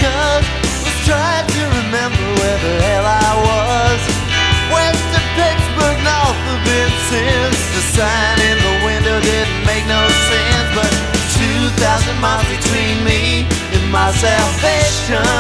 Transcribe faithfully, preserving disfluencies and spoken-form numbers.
cause was trying to remember where the hell I was. West of Pittsburgh, north of Vincennes. The sign in the window didn't make no sense, but two thousand miles between me and my salvation.